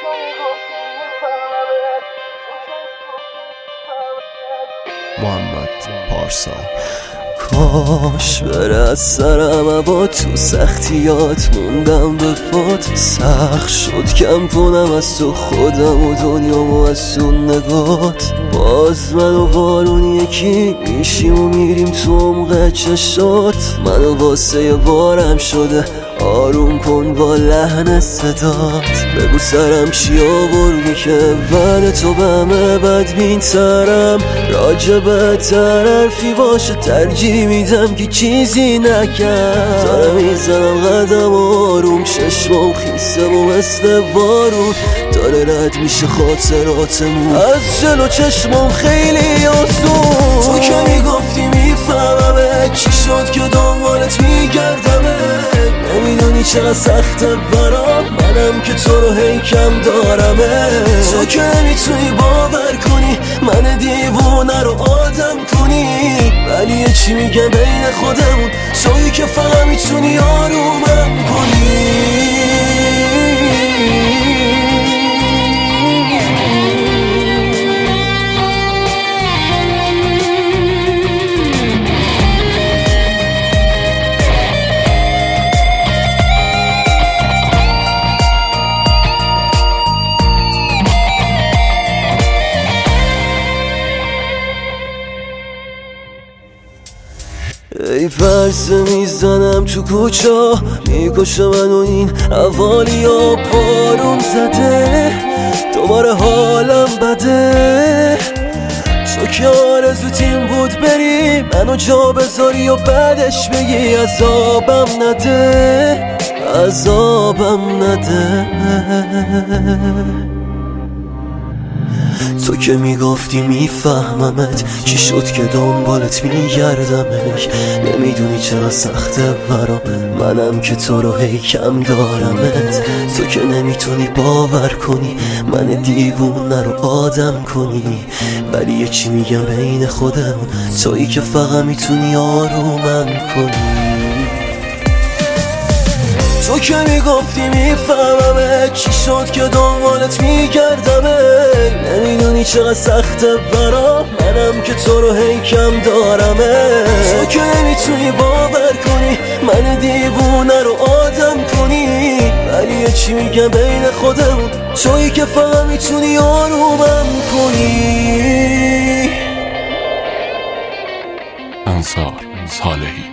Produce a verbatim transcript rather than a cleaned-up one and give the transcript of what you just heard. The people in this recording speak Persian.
محمد پارسا. کاش بره از سرم با تو سختیات موندم به پات، سخت شد کم کنم از تو خودم و دنیامو از تو نگات. باز من و بارون یکی میشیم و میریم تو عمق چشات. منو واسه بارم شده آروم کن با لحن صدات. بگو سرم چی آوردی که من تو به همه بدبین ترم، راجبه تر حرفی باشه ترجیح میدم که چیزی نکرد. داره میزنم قدم آروم، چشمام خیسه و مثل بارون داره رد میشه خاطراتمون از جلو چشمام خیلی آسون. تو که میگفتی میفهممه، چی شد که دنبالت میگردمه؟ نمیدونی چقدر سخته برام، منم که تو رو هی کم دارمه. تو که نمیتونی باور کنی من دیوونه رو آدم کنی، ولی یه چی میگم بین خودمون، تویی که فقط میتونی آرومم کنی. ای پرسه میزنم تو کوچه، میکشه منو این حوالی ها. بارون زده دوباره حالم بده، تو که آرزو تیم بود بری منو جا بذاری و بعدش بگی عذابم نده، عذابم نده. تو که میگفتی میفهممت، چی شد که دنبالت میگردم؟ نمیدونی چرا سخته برام، منم که تو رو هی کم دارمت. تو که نمیتونی باور کنی من دیوونه رو آدم کنی، ولی یه چی میگم بین خودمون، تویی که فقط میتونی آرومم کنی. تو که میگفتی میفهممه، چی شد که دنبالت میگردمه؟ نمیدونی چقدر سخته برام، منم که تو رو هی کم دارمه. تو که نمیتونی باور کنی من دیوونه رو آدم کنی، ولی یه چی میگم بین خودمون، تویی که فقط میتونی آرومم کنی. انصار صالحی.